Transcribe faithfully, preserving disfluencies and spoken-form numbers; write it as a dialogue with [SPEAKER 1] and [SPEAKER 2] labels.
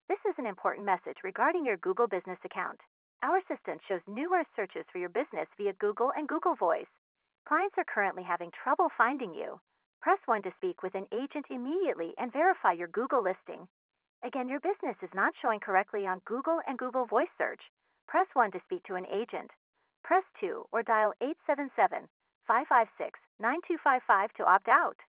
[SPEAKER 1] This is an important message regarding your Google Business account. Our assistant shows numerous searches for your business via Google and Google Voice. Clients are currently having trouble finding you. Press one to speak with an agent immediately and verify your Google listing. Again, your business is not showing correctly on Google and Google Voice search. Press one to speak to an agent. Press two or dial eight seven seven, five five six, nine two five five to opt out.